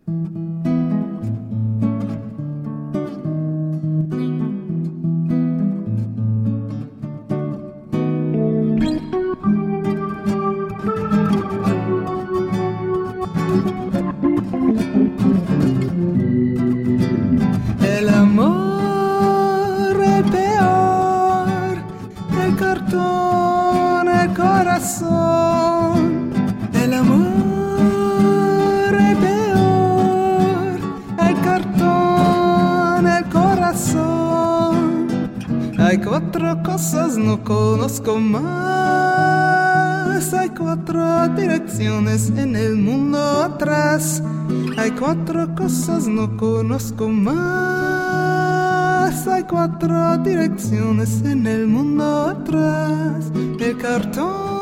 El amor, el peor, el cartón, el corazón. El amor, el peor, el cartón, el corazón. Hay cuatro cosas, no conozco más. Hay cuatro direcciones en el mundo atrás. Hay cuatro cosas, no conozco más. Hay cuatro direcciones en el mundo atrás. El cartón,